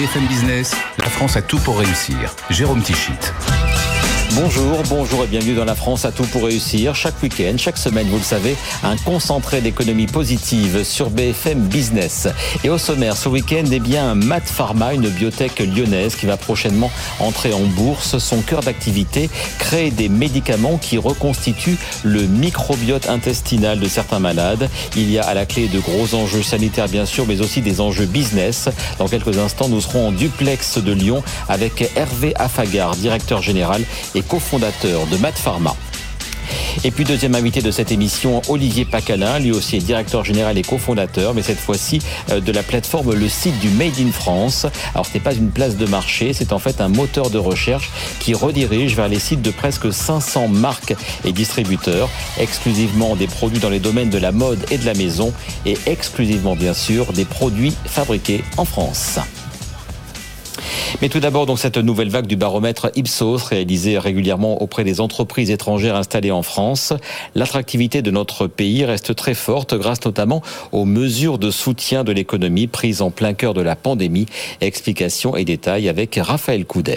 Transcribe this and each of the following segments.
BFM Business, la France a tout pour réussir. Jérôme Tichit. Bonjour et bienvenue dans La France a tout pour réussir. Chaque week-end, chaque semaine, vous le savez, un concentré d'économie positive sur BFM Business. Et au sommaire, ce week-end, MaaT Pharma, une biotech lyonnaise qui va prochainement entrer en bourse. Son cœur d'activité, créer des médicaments qui reconstituent le microbiote intestinal de certains malades. Il y a à la clé de gros enjeux sanitaires, bien sûr, mais aussi des enjeux business. Dans quelques instants, nous serons en duplex de Lyon avec Hervé Affagard, directeur général et cofondateur de MaaT Pharma. Et puis deuxième invité de cette émission, Olivier Pacalin, lui aussi est directeur général et cofondateur, mais cette fois-ci de la plateforme Le Site du Made in France. Alors ce n'est pas une place de marché, c'est en fait un moteur de recherche qui redirige vers les sites de presque 500 marques et distributeurs, exclusivement des produits dans les domaines de la mode et de la maison, et exclusivement bien sûr des produits fabriqués en France. Mais tout d'abord, donc, cette nouvelle vague du baromètre Ipsos, réalisée régulièrement auprès des entreprises étrangères installées en France. L'attractivité de notre pays reste très forte grâce notamment aux mesures de soutien de l'économie prises en plein cœur de la pandémie. Explications et détails avec Raphaël Couder.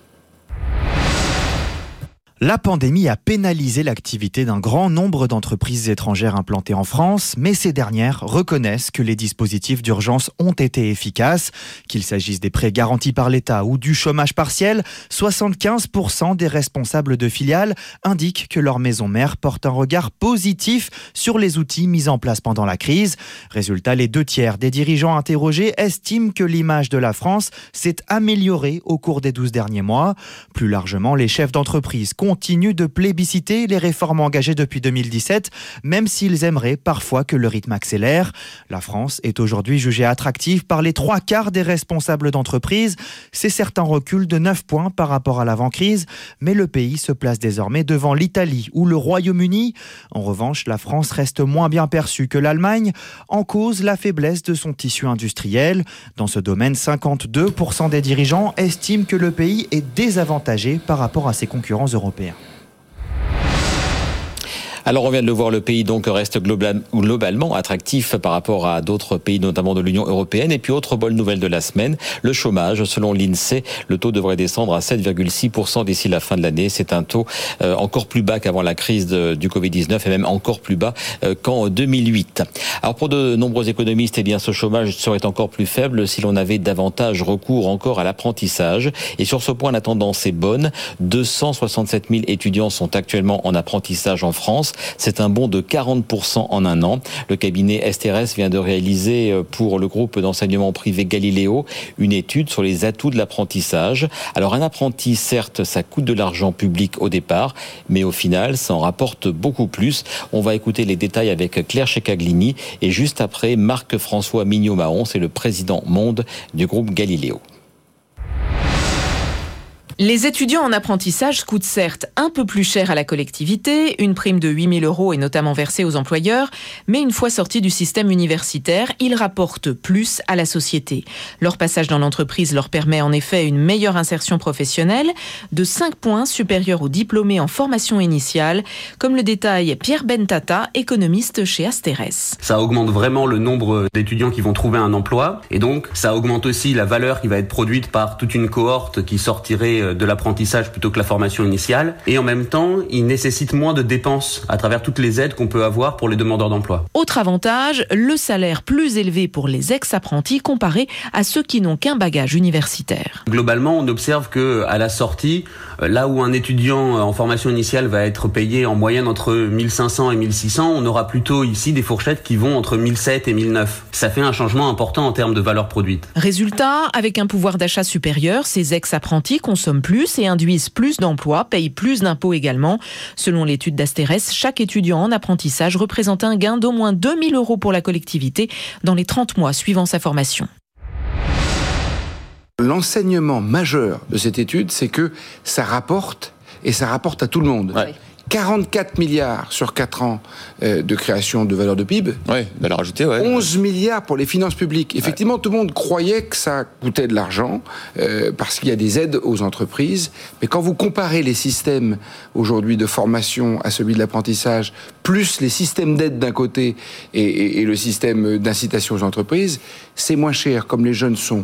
La pandémie a pénalisé l'activité d'un grand nombre d'entreprises étrangères implantées en France, mais ces dernières reconnaissent que les dispositifs d'urgence ont été efficaces. Qu'il s'agisse des prêts garantis par l'État ou du chômage partiel, 75% des responsables de filiales indiquent que leur maison mère porte un regard positif sur les outils mis en place pendant la crise. Résultat, les 2/3 des dirigeants interrogés estiment que l'image de la France s'est améliorée au cours des 12 derniers mois. Plus largement, les chefs d'entreprise continuent de plébisciter les réformes engagées depuis 2017, même s'ils aimeraient parfois que le rythme accélère. La France est aujourd'hui jugée attractive par les 3/4 des responsables d'entreprise. C'est certain recul de 9 points par rapport à l'avant-crise, mais le pays se place désormais devant l'Italie ou le Royaume-Uni. En revanche, la France reste moins bien perçue que l'Allemagne, en cause la faiblesse de son tissu industriel. Dans ce domaine, 52% des dirigeants estiment que le pays est désavantagé par rapport à ses concurrents européens. Alors on vient de le voir, le pays donc reste globalement attractif par rapport à d'autres pays, notamment de l'Union européenne. Et puis autre bonne nouvelle de la semaine, le chômage. Selon l'INSEE, le taux devrait descendre à 7,6% d'ici la fin de l'année. C'est un taux encore plus bas qu'avant la crise du Covid-19 et même encore plus bas qu'en 2008. Alors pour de nombreux économistes, eh bien ce chômage serait encore plus faible si l'on avait davantage recours encore à l'apprentissage. Et sur ce point, la tendance est bonne. 267 000 étudiants sont actuellement en apprentissage en France. C'est un bond de 40% en un an. Le cabinet STRS vient de réaliser pour le groupe d'enseignement privé Galileo une étude sur les atouts de l'apprentissage. Alors un apprenti, certes, ça coûte de l'argent public au départ, mais au final, ça en rapporte beaucoup plus. On va écouter les détails avec Claire Checaglini et juste après, Marc-François Mignot-Mahon, c'est le président monde du groupe Galileo. Les étudiants en apprentissage coûtent certes un peu plus cher à la collectivité, une prime de 8 000 € est notamment versée aux employeurs, mais une fois sortis du système universitaire, ils rapportent plus à la société. Leur passage dans l'entreprise leur permet en effet une meilleure insertion professionnelle, de 5 points supérieurs aux diplômés en formation initiale, comme le détaille Pierre Bentata, économiste chez Asterès. Ça augmente vraiment le nombre d'étudiants qui vont trouver un emploi, et donc ça augmente aussi la valeur qui va être produite par toute une cohorte qui sortirait de l'apprentissage plutôt que la formation initiale. Et en même temps, il nécessite moins de dépenses à travers toutes les aides qu'on peut avoir pour les demandeurs d'emploi. Autre avantage, le salaire plus élevé pour les ex-apprentis comparé à ceux qui n'ont qu'un bagage universitaire. Globalement, on observe que à la sortie, là où un étudiant en formation initiale va être payé en moyenne entre 1500 et 1600, on aura plutôt ici des fourchettes qui vont entre 1700 et 1900. Ça fait un changement important en termes de valeur produite. Résultat, avec un pouvoir d'achat supérieur, ces ex-apprentis consomment plus et induisent plus d'emplois, payent plus d'impôts également. Selon l'étude d'Asterès, chaque étudiant en apprentissage représente un gain d'au moins 2 000 € pour la collectivité dans les 30 mois suivant sa formation. L'enseignement majeur de cette étude, c'est que ça rapporte, et ça rapporte à tout le monde. Ouais. 44 milliards sur 4 ans de création de valeur de PIB. Oui, valeur ajoutée, ouais. 11 milliards pour les finances publiques. Effectivement, tout le monde croyait que ça coûtait de l'argent parce qu'il y a des aides aux entreprises. Mais quand vous comparez les systèmes aujourd'hui de formation à celui de l'apprentissage, plus les systèmes d'aide d'un côté et le système d'incitation aux entreprises, c'est moins cher. Comme les jeunes sont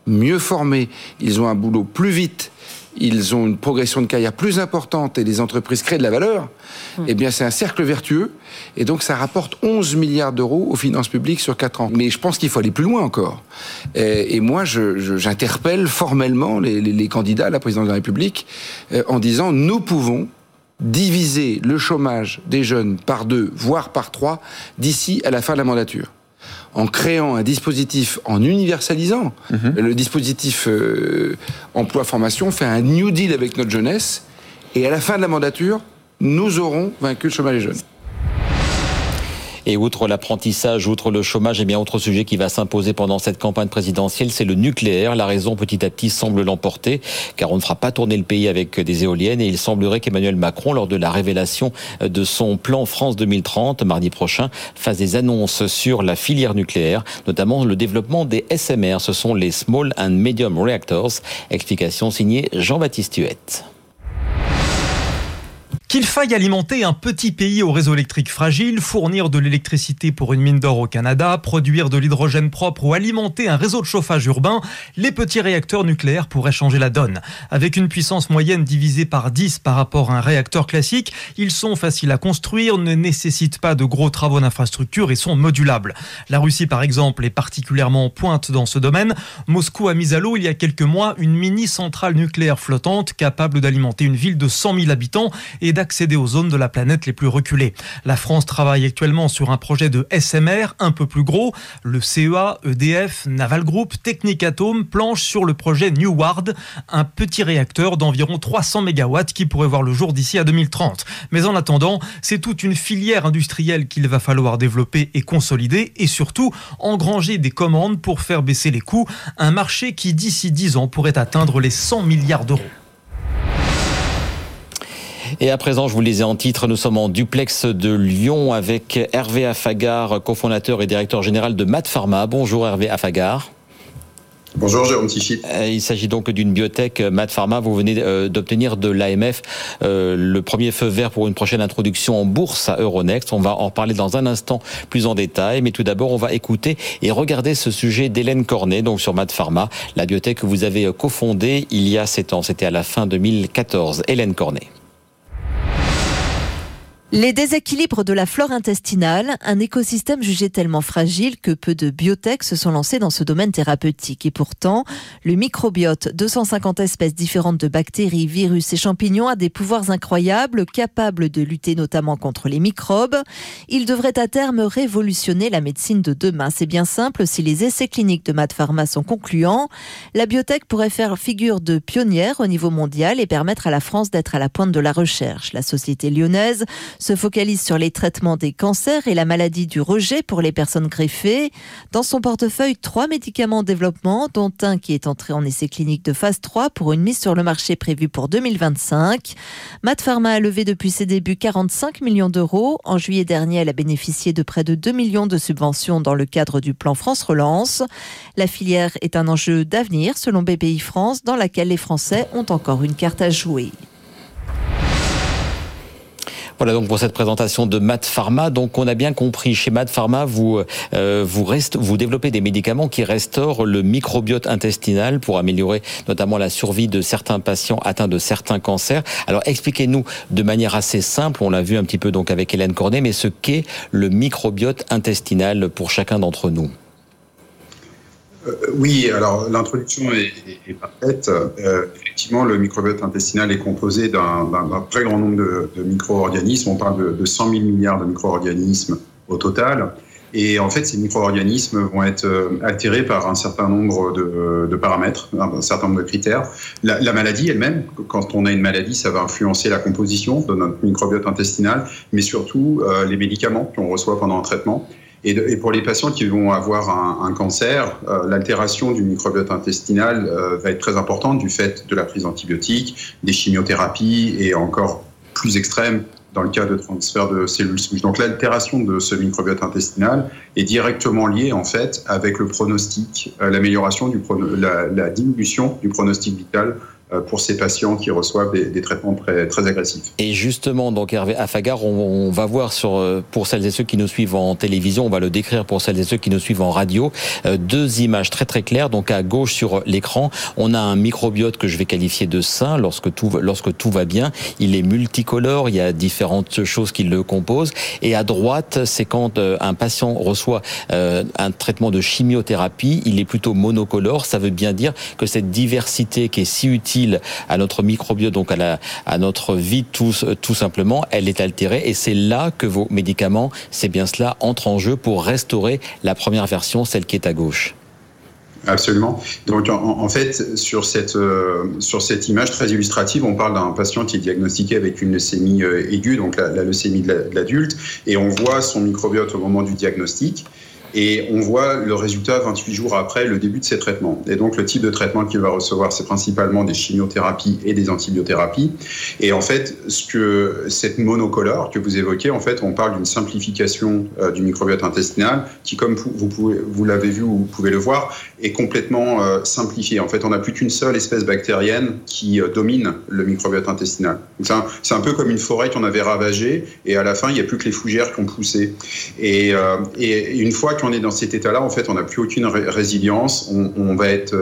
mieux formés, ils ont un boulot plus vite, ils ont une progression de carrière plus importante et les entreprises créent de la valeur, eh bien c'est un cercle vertueux et donc ça rapporte 11 milliards d'euros aux finances publiques sur 4 ans. Mais je pense qu'il faut aller plus loin encore. Et moi, j'interpelle formellement les candidats à la présidence de la République en disant nous pouvons diviser le chômage des jeunes par 2, voire par 3 d'ici à la fin de la mandature. En créant un dispositif, en universalisant le dispositif emploi-formation, fait un New Deal avec notre jeunesse, et à la fin de la mandature, nous aurons vaincu le chômage des jeunes. Et outre l'apprentissage, outre le chômage, eh bien, autre sujet qui va s'imposer pendant cette campagne présidentielle, c'est le nucléaire. La raison, petit à petit, semble l'emporter, car on ne fera pas tourner le pays avec des éoliennes. Et il semblerait qu'Emmanuel Macron, lors de la révélation de son plan France 2030, mardi prochain, fasse des annonces sur la filière nucléaire, notamment le développement des SMR. Ce sont les Small and Medium Reactors. Explication signée Jean-Baptiste Huette. Qu'il faille alimenter un petit pays au réseau électrique fragile, fournir de l'électricité pour une mine d'or au Canada, produire de l'hydrogène propre ou alimenter un réseau de chauffage urbain, les petits réacteurs nucléaires pourraient changer la donne. Avec une puissance moyenne divisée par 10 par rapport à un réacteur classique, ils sont faciles à construire, ne nécessitent pas de gros travaux d'infrastructure et sont modulables. La Russie, par exemple, est particulièrement en pointe dans ce domaine. Moscou a mis à l'eau il y a quelques mois une mini-centrale nucléaire flottante capable d'alimenter une ville de 100 000 habitants et d'accéder aux zones de la planète les plus reculées. La France travaille actuellement sur un projet de SMR un peu plus gros. Le CEA, EDF, Naval Group, Technip Atome planchent sur le projet Neward, un petit réacteur d'environ 300 MW qui pourrait voir le jour d'ici à 2030. Mais en attendant, c'est toute une filière industrielle qu'il va falloir développer et consolider et surtout engranger des commandes pour faire baisser les coûts. Un marché qui d'ici 10 ans pourrait atteindre les 100 milliards d'euros. Et à présent, je vous le disais en titre, nous sommes en duplex de Lyon avec Hervé Affagard, cofondateur et directeur général de MaaT Pharma. Bonjour Hervé Affagard. Bonjour Jérôme Tichy. Il s'agit donc d'une biotech MaaT Pharma. Vous venez d'obtenir de l'AMF le premier feu vert pour une prochaine introduction en bourse à Euronext. On va en reparler dans un instant plus en détail. Mais tout d'abord, on va écouter et regarder ce sujet d'Hélène Cornet, donc sur MaaT Pharma, la biotech que vous avez cofondée il y a 7 ans. C'était à la fin 2014. Hélène Cornet. Les déséquilibres de la flore intestinale, un écosystème jugé tellement fragile que peu de biotech se sont lancés dans ce domaine thérapeutique. Et pourtant, le microbiote, 250 espèces différentes de bactéries, virus et champignons, a des pouvoirs incroyables, capables de lutter notamment contre les microbes. Il devrait à terme révolutionner la médecine de demain. C'est bien simple, si les essais cliniques de MaaT Pharma sont concluants, la biotech pourrait faire figure de pionnière au niveau mondial et permettre à la France d'être à la pointe de la recherche. La société lyonnaise se focalise sur les traitements des cancers et la maladie du rejet pour les personnes greffées. Dans son portefeuille, 3 médicaments en développement, dont un qui est entré en essai clinique de phase 3 pour une mise sur le marché prévue pour 2025. MaaT Pharma a levé depuis ses débuts 45 millions d'euros. En juillet dernier, elle a bénéficié de près de 2 millions de subventions dans le cadre du plan France Relance. La filière est un enjeu d'avenir, selon BPI France, dans laquelle les Français ont encore une carte à jouer. Voilà donc pour cette présentation de MaaT Pharma. Donc on a bien compris, chez MaaT Pharma, vous développez des médicaments qui restaurent le microbiote intestinal pour améliorer notamment la survie de certains patients atteints de certains cancers. Alors expliquez-nous de manière assez simple, on l'a vu un petit peu donc avec Hélène Cornet, mais ce qu'est le microbiote intestinal pour chacun d'entre nous. Oui, alors l'introduction est parfaite. Effectivement, le microbiote intestinal est composé d'un très grand nombre de micro-organismes. On parle de 100 000 milliards de micro-organismes au total. Et en fait, ces micro-organismes vont être altérés par un certain nombre de paramètres, un certain nombre de critères. La maladie elle-même, quand on a une maladie, ça va influencer la composition de notre microbiote intestinal, mais surtout les médicaments qu'on reçoit pendant un traitement. Et pour les patients qui vont avoir un cancer, l'altération du microbiote intestinal va être très importante du fait de la prise d'antibiotiques, des chimiothérapies et encore plus extrême dans le cas de transfert de cellules souches. Donc l'altération de ce microbiote intestinal est directement liée en fait avec le pronostic, l'amélioration la diminution du pronostic vital pour ces patients qui reçoivent des traitements très, très agressifs. Et justement, donc Hervé Affagard, on va voir pour celles et ceux qui nous suivent en télévision, on va le décrire pour celles et ceux qui nous suivent en radio, 2 images très très claires. Donc à gauche sur l'écran, on a un microbiote que je vais qualifier de sain lorsque tout va bien. Il est multicolore, il y a différentes choses qui le composent. Et à droite, c'est quand un patient reçoit un traitement de chimiothérapie, il est plutôt monocolore. Ça veut bien dire que cette diversité qui est si utile à notre microbiote, donc à notre vie tout simplement, elle est altérée, et c'est là que vos médicaments, c'est bien cela, entrent en jeu pour restaurer la première version, celle qui est à gauche. Absolument. Donc en fait, sur cette image très illustrative, on parle d'un patient qui est diagnostiqué avec une leucémie aiguë, donc la leucémie de l'adulte, et on voit son microbiote au moment du diagnostic. Et on voit le résultat 28 jours après le début de ces traitements. Et donc, le type de traitement qu'il va recevoir, c'est principalement des chimiothérapies et des antibiothérapies. Et en fait, cette monocolore que vous évoquez, en fait, on parle d'une simplification du microbiote intestinal qui, comme vous l'avez vu ou vous pouvez le voir, est complètement simplifiée. En fait, on n'a plus qu'une seule espèce bactérienne qui domine le microbiote intestinal. Donc, c'est un peu comme une forêt qu'on avait ravagée, et à la fin, il n'y a plus que les fougères qui ont poussé. Et une fois qu'on est dans cet état-là, en fait, on n'a plus aucune résilience. On va être,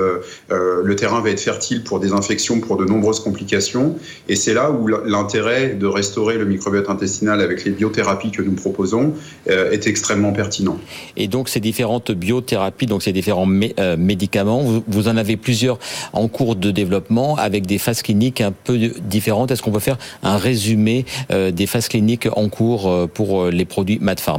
le terrain va être fertile pour des infections, pour de nombreuses complications. Et c'est là où l'intérêt de restaurer le microbiote intestinal avec les biothérapies que nous proposons est extrêmement pertinent. Et donc, ces différentes biothérapies, donc ces différents médicaments, vous en avez plusieurs en cours de développement avec des phases cliniques un peu différentes. Est-ce qu'on peut faire un résumé des phases cliniques en cours pour les produits MaaT Pharma ?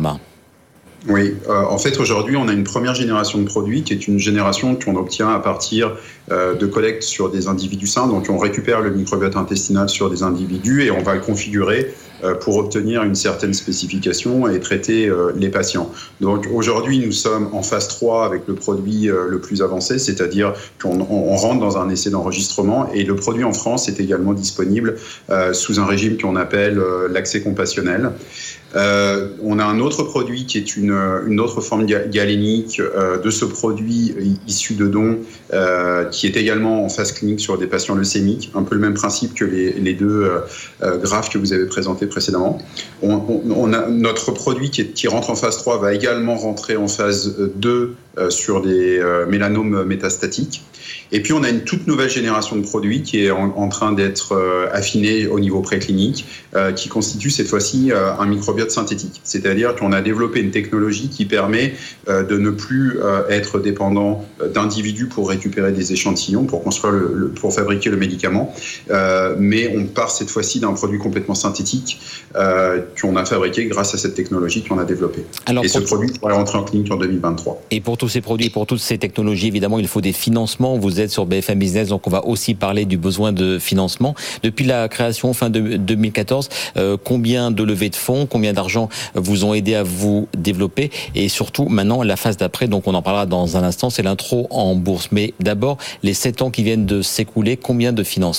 Oui, en fait aujourd'hui on a une première génération de produits qui est une génération qu'on obtient à partir de collectes sur des individus sains. Donc on récupère le microbiote intestinal sur des individus et on va le configurer pour obtenir une certaine spécification et traiter les patients. Donc aujourd'hui nous sommes en phase 3 avec le produit le plus avancé, c'est-à-dire qu'on rentre dans un essai d'enregistrement, et le produit en France est également disponible sous un régime qu'on appelle l'accès compassionnel. On a un autre produit qui est une autre forme galénique de ce produit issu de dons qui est également en phase clinique sur des patients leucémiques, un peu le même principe que les deux graphes que vous avez présentés précédemment. On a notre produit qui rentre en phase 3 va également rentrer en phase 2 sur des mélanomes métastatiques. Et puis on a une toute nouvelle génération de produits qui est en train d'être affinée au niveau préclinique, qui constitue cette fois-ci un microbiote synthétique. C'est-à-dire qu'on a développé une technologie qui permet de ne plus être dépendant d'individus pour récupérer des échantillons, pour construire pour fabriquer le médicament, mais on part cette fois-ci d'un produit complètement synthétique qu'on a fabriqué grâce à cette technologie qu'on a développée. Et ce produit pourrait rentrer en clinique en 2023. Et pour tous ces produits, pour toutes ces technologies, évidemment, il faut des financements. Vous êtes sur BFM Business, donc on va aussi parler du besoin de financement. Depuis la création fin de 2014, combien de levées de fonds, combien d'argent vous ont aidé à vous développer, et surtout maintenant la phase d'après, donc on en parlera dans un instant, c'est l'intro en bourse. Mais d'abord, les 7 ans qui viennent de s'écouler, combien de financement ?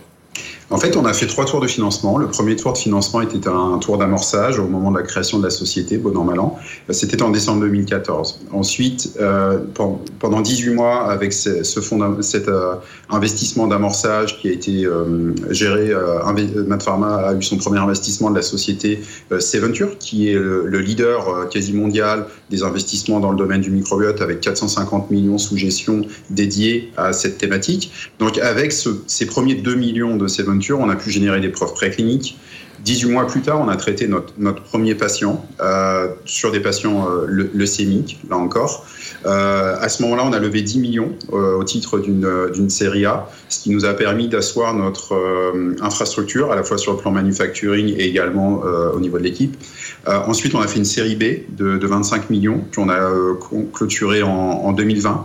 En fait, on a fait 3 tours de financement. Le premier tour de financement était un tour d'amorçage au moment de la création de la société, bon an, mal an. C'était en décembre 2014. Ensuite, pendant 18 mois, avec cet investissement d'amorçage qui a été géré, MaaT Pharma a eu son premier investissement de la société Seventure, qui est le leader quasi mondial des investissements dans le domaine du microbiote, avec 450 millions sous gestion dédiés à cette thématique. Donc, avec ces premiers 2 millions de Seventure, on a pu générer des preuves précliniques. 18 mois plus tard, on a traité notre premier patient sur des patients leucémiques, là encore. À ce moment-là, on a levé 10 millions au titre d'une série A, ce qui nous a permis d'asseoir notre infrastructure, à la fois sur le plan manufacturing et également au niveau de l'équipe. Ensuite, on a fait une série B de 25 millions qu'on a clôturée en 2020.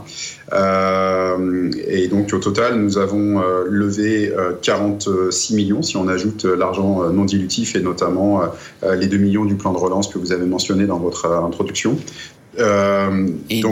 Et donc au total, nous avons levé 46 millions si on ajoute l'argent non dilutif et notamment les 2 millions du plan de relance que vous avez mentionné dans votre introduction. Et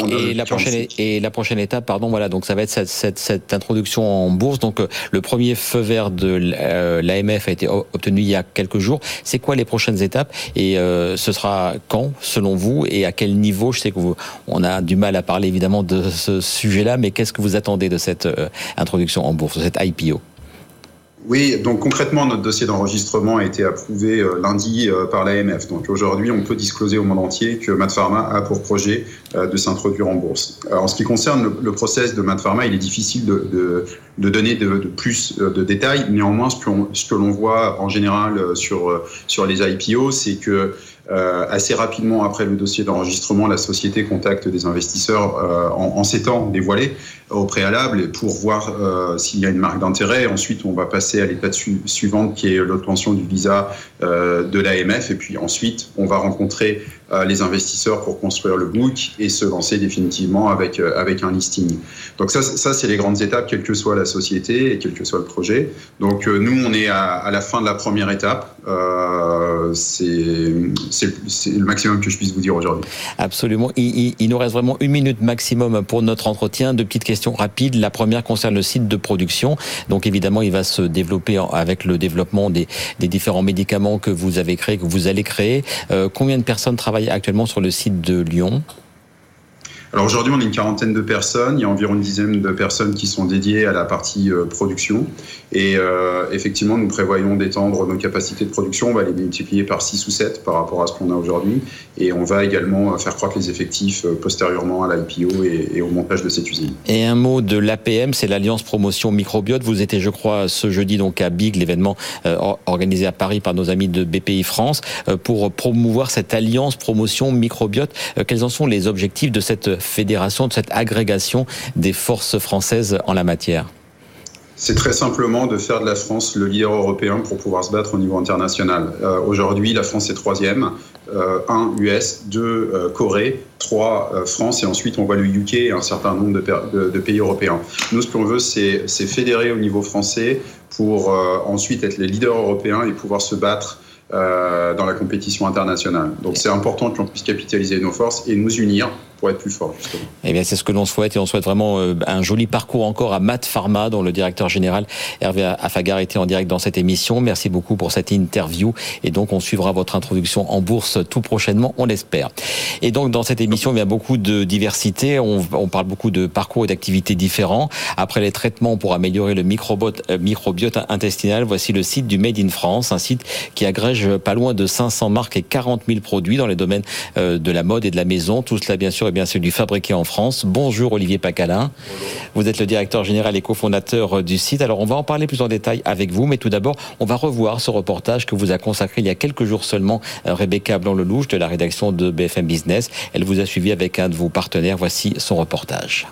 la prochaine étape, donc ça va être cette introduction en bourse. Donc le premier feu vert de l'AMF a été obtenu il y a quelques jours. C'est quoi les prochaines étapes et ce sera quand, selon vous, et à quel niveau? Je sais on a du mal à parler évidemment de ce sujet-là, mais qu'est-ce que vous attendez de cette introduction en bourse, de cette IPO? Oui, donc concrètement, notre dossier d'enregistrement a été approuvé lundi par l'AMF. Donc aujourd'hui, on peut discloser au monde entier que MaaT Pharma a pour projet de s'introduire en bourse. Alors, en ce qui concerne le process de MaaT Pharma, il est difficile de donner de plus de détails. Néanmoins, ce que l'on voit en général sur les IPO, c'est que assez rapidement après le dossier d'enregistrement, la société contacte des investisseurs en s'étant dévoilés au préalable pour voir s'il y a une marque d'intérêt. Ensuite, on va passer à l'étape suivante qui est l'obtention du visa de l'AMF. Et puis ensuite, on va rencontrer les investisseurs pour construire le book et se lancer définitivement avec un listing. Donc ça c'est les grandes étapes, quelle que soit la société et quel que soit le projet. Donc nous, on est à la fin de la première étape. C'est le maximum que je puisse vous dire aujourd'hui. Absolument. Il nous reste vraiment 1 minute maximum pour notre entretien. 2 petites questions rapides. La première concerne le site de production. Donc évidemment, il va se développer avec le développement des différents médicaments que vous avez créés, que vous allez créer. Combien de personnes travaillent actuellement sur le site de Lyon? Alors aujourd'hui, on est une quarantaine de personnes. Il y a environ une dizaine de personnes qui sont dédiées à la partie production. Et effectivement, nous prévoyons d'étendre nos capacités de production. On va les multiplier par 6 ou 7 par rapport à ce qu'on a aujourd'hui. Et on va également faire croître les effectifs postérieurement à l'IPO et au montage de cette usine. Et un mot de l'APM, c'est l'Alliance Promotion Microbiote. Vous étiez, je crois, ce jeudi donc à BIG, l'événement organisé à Paris par nos amis de BPI France, pour promouvoir cette Alliance Promotion Microbiote. Quels en sont les objectifs de cette fédération, de cette agrégation des forces françaises en la matière? C'est très simplement de faire de la France le leader européen pour pouvoir se battre au niveau international. Aujourd'hui, la France est 3e, 1 US, 2 Corée, 3 France, et ensuite on voit le UK et un certain nombre de pays européens. Nous, ce qu'on veut, c'est fédérer au niveau français pour ensuite être les leaders européens et pouvoir se battre dans la compétition internationale. Donc c'est important que l'on puisse capitaliser nos forces et nous unir pour être plus fort, justement. Eh bien, c'est ce que l'on souhaite, et on souhaite vraiment un joli parcours encore à MaaT Pharma, dont le directeur général Hervé Affagard était en direct dans cette émission. Merci beaucoup pour cette interview, et donc on suivra votre introduction en bourse tout prochainement, on l'espère. Et donc dans cette émission, il y a beaucoup de diversité, on parle beaucoup de parcours et d'activités différents. Après les traitements pour améliorer le microbiote intestinal, voici le site du Made in France, un site qui agrège pas loin de 500 marques et 40 000 produits dans les domaines de la mode et de la maison. Tout cela, bien sûr, c'est du fabriqué en France. Bonjour Olivier Pacalin. Vous êtes le directeur général et cofondateur du site. Alors on va en parler plus en détail avec vous, mais tout d'abord, on va revoir ce reportage que vous a consacré il y a quelques jours seulement Rebecca Blanc-Lelouch de la rédaction de BFM Business. Elle vous a suivi avec un de vos partenaires. Voici son reportage.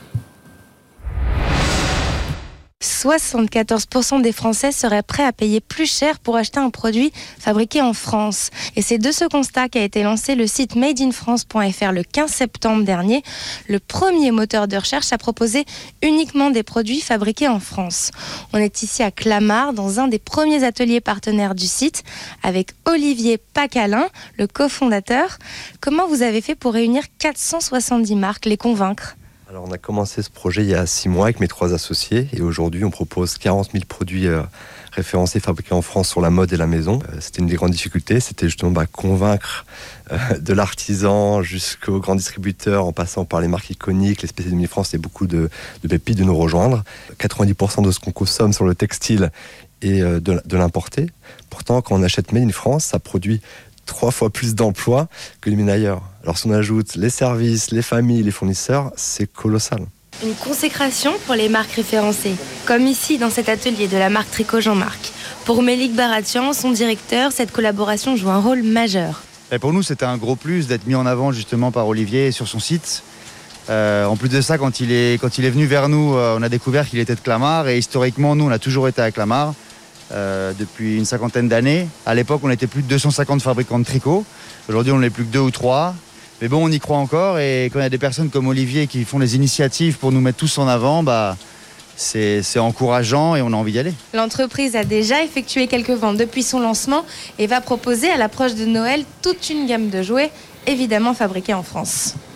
74% des Français seraient prêts à payer plus cher pour acheter un produit fabriqué en France. Et c'est de ce constat qu'a été lancé le site madeinfrance.fr le 15 septembre dernier, le premier moteur de recherche à proposer uniquement des produits fabriqués en France. On est ici à Clamart, dans un des premiers ateliers partenaires du site, avec Olivier Pacalin, le cofondateur. Comment vous avez fait pour réunir 470 marques, les convaincre ? Alors on a commencé ce projet il y a 6 mois avec mes 3 associés et aujourd'hui on propose 40 000 produits référencés fabriqués en France sur la mode et la maison. C'était une des grandes difficultés, c'était justement convaincre de l'artisan jusqu'aux grands distributeurs en passant par les marques iconiques, les spécialistes de France et beaucoup de pépites de nous rejoindre. 90% de ce qu'on consomme sur le textile est de l'importer. Pourtant quand on achète Made in France, ça produit 3 fois plus d'emplois que les mines ailleurs. Alors si on ajoute les services, les familles, les fournisseurs, c'est colossal. Une consécration pour les marques référencées, comme ici dans cet atelier de la marque Tricot Jean-Marc. Pour Mélik Baratian, son directeur, cette collaboration joue un rôle majeur. Et pour nous, c'était un gros plus d'être mis en avant justement par Olivier sur son site. En plus de ça, quand il est venu vers nous, on a découvert qu'il était de Clamart et historiquement, nous, on a toujours été à Clamart. Depuis une 50aine d'années. À l'époque, on était plus de 250 fabricants de tricots. Aujourd'hui, on n'est plus que 2 ou 3. Mais bon, on y croit encore. Et quand il y a des personnes comme Olivier qui font les initiatives pour nous mettre tous en avant, c'est encourageant et on a envie d'y aller. L'entreprise a déjà effectué quelques ventes depuis son lancement et va proposer à l'approche de Noël toute une gamme de jouets, évidemment fabriqués en France.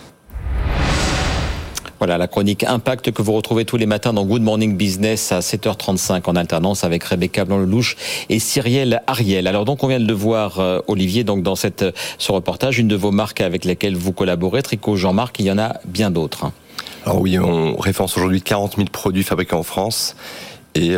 Voilà, la chronique Impact que vous retrouvez tous les matins dans Good Morning Business à 7h35 en alternance avec Rebecca Blanc-Lelouch et Cyrielle Ariel. Alors donc on vient de le voir, Olivier, donc dans ce reportage, une de vos marques avec lesquelles vous collaborez, Tricot Jean-Marc, il y en a bien d'autres. Alors oui, on référence aujourd'hui 40 000 produits fabriqués en France et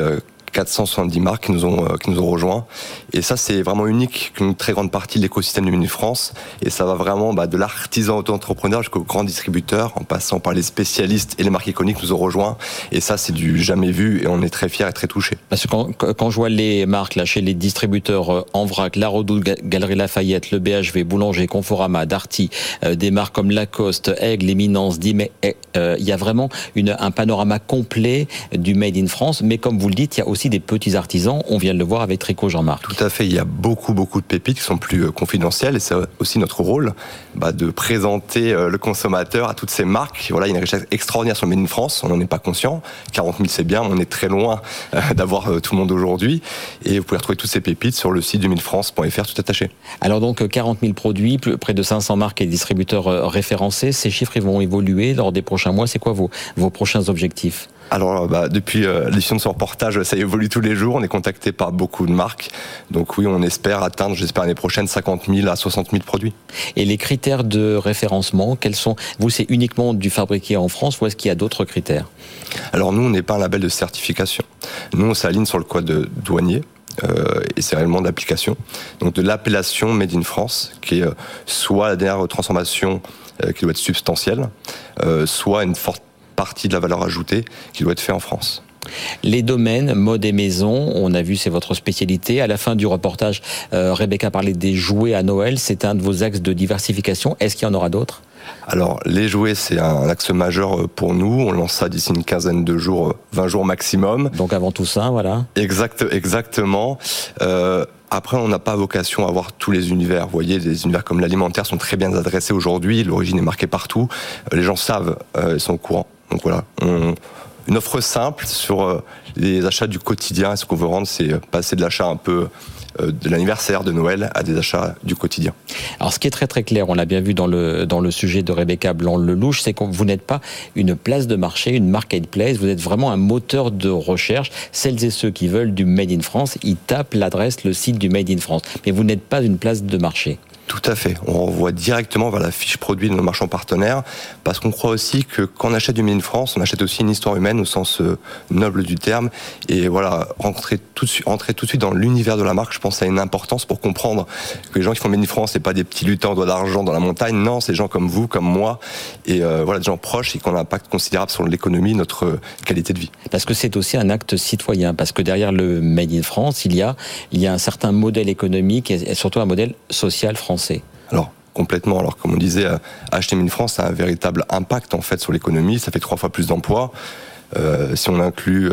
470 marques qui nous ont rejoints. Et ça, c'est vraiment unique, une très grande partie de l'écosystème du Made in France. Et ça va vraiment de l'artisan auto-entrepreneur jusqu'au grand distributeur, en passant par les spécialistes et les marques iconiques qui nous ont rejoints. Et ça, c'est du jamais vu et on est très fiers et très touchés. Parce que quand je vois les marques là, chez les distributeurs en vrac, La Redoute, Galerie Lafayette, le BHV, Boulanger, Conforama, Darty, des marques comme Lacoste, Aigle, Éminence, Dimet, il y a vraiment un panorama complet du Made in France. Mais comme vous le dites, il y a aussi des petits artisans, on vient de le voir avec Tricot Jean-Marc. Tout à fait, il y a beaucoup de pépites qui sont plus confidentielles et c'est aussi notre rôle de présenter le consommateur à toutes ces marques. Voilà, il y a une richesse extraordinaire sur le Made in France, on n'en est pas conscient. 40 000 c'est bien, on est très loin d'avoir tout le monde aujourd'hui et vous pouvez retrouver toutes ces pépites sur le site du madeinfrance.fr tout attaché. Alors donc 40 000 produits, près de 500 marques et distributeurs référencés, ces chiffres ils vont évoluer lors des prochains mois, c'est quoi vos prochains objectifs ? Alors, depuis l'édition de ce reportage, ça évolue tous les jours. On est contacté par beaucoup de marques. Donc oui, on espère atteindre, j'espère l'année prochaine, 50 000 à 60 000 produits. Et les critères de référencement, quels sont ? Vous, c'est uniquement du fabriqué en France ou est-ce qu'il y a d'autres critères ? Alors nous, on n'est pas un label de certification. Nous, on s'aligne sur le code douanier. Et c'est réellement d'application. Donc de l'appellation Made in France, qui est soit la dernière transformation qui doit être substantielle, soit une forte partie de la valeur ajoutée qui doit être fait en France. Les domaines, mode et maison, on a vu, c'est votre spécialité. À la fin du reportage, Rebecca parlait des jouets à Noël. C'est un de vos axes de diversification. Est-ce qu'il y en aura d'autres ? Alors, les jouets, c'est un axe majeur pour nous. On lance ça d'ici une quinzaine de jours, 20 jours maximum. Donc avant tout ça, voilà. Exactement. Après, on n'a pas vocation à avoir tous les univers. Vous voyez, des univers comme l'alimentaire sont très bien adressés aujourd'hui. L'origine est marquée partout. Les gens savent, ils sont au courant. Donc voilà, une offre simple sur les achats du quotidien. Et ce qu'on veut rendre, c'est passer de l'achat un peu de l'anniversaire, de Noël, à des achats du quotidien. Alors, ce qui est très très clair, on l'a bien vu dans le sujet de Rebecca Blanc-Lelouch, c'est que vous n'êtes pas une place de marché, une marketplace, vous êtes vraiment un moteur de recherche. Celles et ceux qui veulent du Made in France, ils tapent l'adresse, le site du Made in France. Mais vous n'êtes pas une place de marché. Tout à fait. On renvoie directement vers la fiche produit de nos marchands partenaires parce qu'on croit aussi que quand on achète du Made in France, on achète aussi une histoire humaine au sens noble du terme. Et voilà, rentrer tout de suite dans l'univers de la marque, je pense que ça a une importance pour comprendre que les gens qui font Made in France, c'est pas des petits lutins au doigt d'argent dans la montagne. Non, c'est des gens comme vous, comme moi, et voilà, des gens proches et qui ont un impact considérable sur l'économie, notre qualité de vie. Parce que c'est aussi un acte citoyen, parce que derrière le Made in France, il y a un certain modèle économique et surtout un modèle social français. Alors, complètement. Alors, comme on disait, acheter Made in France, ça a un véritable impact en fait sur l'économie. Ça fait 3 fois plus d'emplois. Si on inclut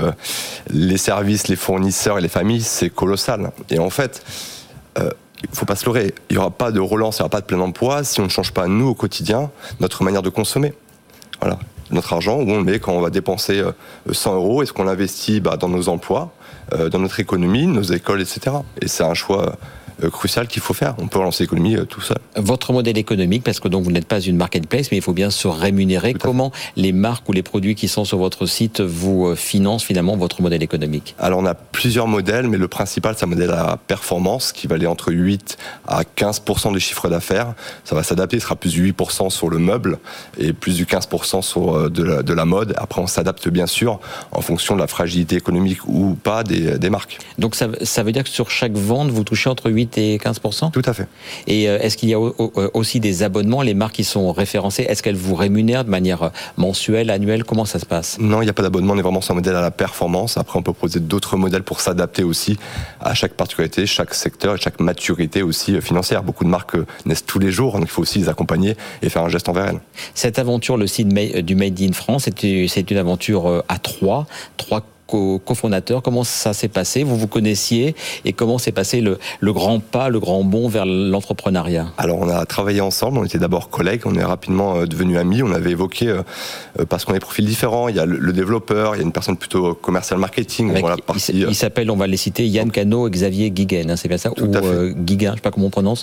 les services, les fournisseurs et les familles, c'est colossal. Et en fait, il ne faut pas se leurrer. Il n'y aura pas de relance, il n'y aura pas de plein emploi si on ne change pas, nous, au quotidien, notre manière de consommer. Voilà. Notre argent, où on le met quand on va dépenser 100 €, est-ce qu'on l'investit dans nos emplois, dans notre économie, nos écoles, etc. Et c'est un choix crucial qu'il faut faire. On peut relancer l'économie tout seul. Votre modèle économique, parce que donc vous n'êtes pas une marketplace, mais il faut bien se rémunérer. Comment les marques ou les produits qui sont sur votre site vous financent finalement votre modèle économique ? Alors on a plusieurs modèles, mais le principal c'est un modèle à performance qui va aller entre 8 à 15% du chiffre d'affaires. Ça va s'adapter, ce sera plus de 8% sur le meuble et plus du 15% sur de la mode. Après on s'adapte bien sûr en fonction de la fragilité économique ou pas des marques. Donc ça veut dire que sur chaque vente vous touchez entre 8 et 15%? Tout à fait. Et est-ce qu'il y a aussi des abonnements, les marques qui sont référencées, est-ce qu'elles vous rémunèrent de manière mensuelle, annuelle? Comment ça se passe? Non, il n'y a pas d'abonnement, on est vraiment sur un modèle à la performance. Après, on peut proposer d'autres modèles pour s'adapter aussi à chaque particularité, chaque secteur et chaque maturité aussi financière. Beaucoup de marques naissent tous les jours, donc il faut aussi les accompagner et faire un geste envers elles. Cette aventure, le site du Made in France, c'est une aventure à trois cofondateurs. Comment ça s'est passé? Vous vous connaissiez et comment s'est passé le grand pas, le grand bond vers l'entrepreneuriat? Alors on a travaillé ensemble, on était d'abord collègues, on est rapidement devenus amis, on avait évoqué, parce qu'on a des profils différents, il y a le développeur, il y a une personne plutôt commercial marketing. Il s'appelle, on va les citer, Yann Cano et Xavier Guiguen, hein, c'est bien ça? Ou Guiguin, je ne sais pas comment on prononce.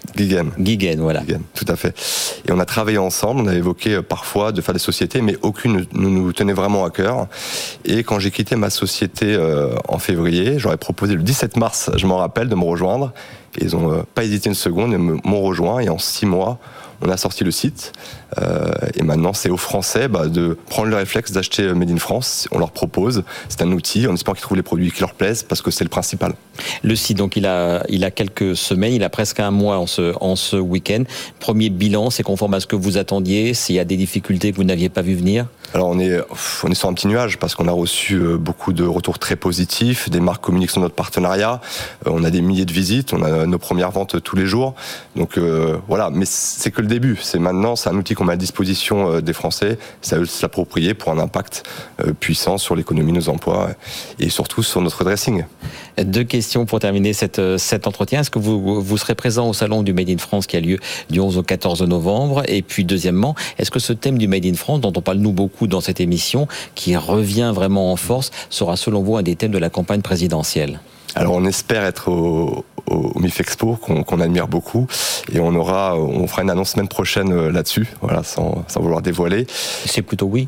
Guiguen, voilà. Guiguen, tout à fait. Et on a travaillé ensemble, on a évoqué parfois de faire des sociétés, mais aucune ne nous tenait vraiment à cœur. Et quand j'ai quitté ma société en février, j'aurais proposé le 17 mars, je m'en rappelle, de me rejoindre. Et ils n'ont pas hésité une seconde, ils m'ont rejoint. Et en 6 mois, on a sorti le site. Et maintenant, c'est aux Français de prendre le réflexe d'acheter Made in France. On leur propose, c'est un outil, on espère qu'ils trouvent les produits qui leur plaisent, parce que c'est le principal. Le site, donc il a quelques semaines, il a presque un mois en ce week-end. Premier bilan, c'est conforme à ce que vous attendiez? S'il y a des difficultés que vous n'aviez pas vu venir? Alors on est sur un petit nuage parce qu'on a reçu beaucoup de retours très positifs, des marques communiquent sur notre partenariat, on a des milliers de visites, on a nos premières ventes tous les jours. Donc voilà, mais c'est que le début. C'est un outil qu'on met à disposition des Français, c'est à eux de se l'approprier pour un impact puissant sur l'économie, nos emplois et surtout sur notre dressing. 2 questions pour terminer cet entretien. Est-ce que vous serez présent au salon du Made in France qui a lieu du 11 au 14 novembre? Et puis deuxièmement, est-ce que ce thème du Made in France, dont on parle nous beaucoup dans cette émission, qui revient vraiment en force, sera selon vous un des thèmes de la campagne présidentielle? Alors on espère être au MIFExpo, qu'on admire beaucoup, et on fera une annonce semaine prochaine là-dessus, voilà, sans vouloir dévoiler. C'est plutôt oui.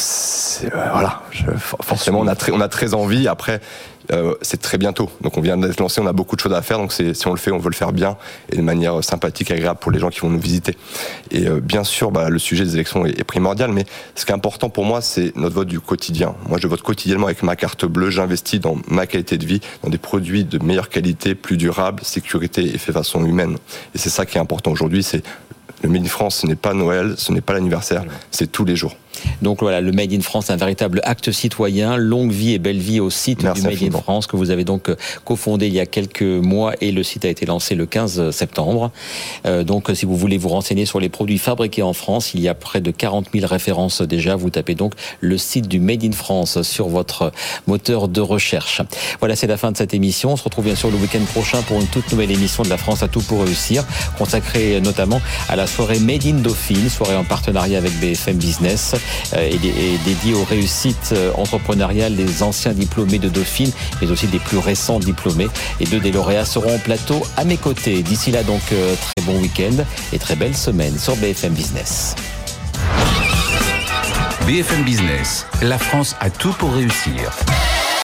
Forcément on a très envie. Après c'est très bientôt, donc on vient d'être lancé, on a beaucoup de choses à faire, donc si on le fait, on veut le faire bien et de manière sympathique, agréable pour les gens qui vont nous visiter. Et bien sûr, le sujet des élections est primordial, mais ce qui est important pour moi, c'est notre vote du quotidien. Moi, je vote quotidiennement avec ma carte bleue, j'investis dans ma qualité de vie, dans des produits de meilleure qualité, plus durables, sécurité et fait façon humaine. Et c'est ça qui est important aujourd'hui, c'est le Made in France, ce n'est pas Noël, ce n'est pas l'anniversaire, c'est tous les jours. Donc voilà, le Made in France, un véritable acte citoyen, longue vie et belle vie au site du Made in France que vous avez donc cofondé il y a quelques mois et le site a été lancé le 15 septembre. Donc si vous voulez vous renseigner sur les produits fabriqués en France, il y a près de 40 000 références déjà. Vous tapez donc le site du Made in France sur votre moteur de recherche. Voilà, c'est la fin de cette émission. On se retrouve bien sûr le week-end prochain pour une toute nouvelle émission de La France a tout pour réussir, consacrée notamment à la soirée Made in Dauphine, soirée en partenariat avec BFM Business. Et dédié aux réussites entrepreneuriales des anciens diplômés de Dauphine, mais aussi des plus récents diplômés. Et 2 des lauréats seront en plateau à mes côtés. D'ici là, donc, très bon week-end et très belle semaine sur BFM Business. BFM Business, la France a tout pour réussir.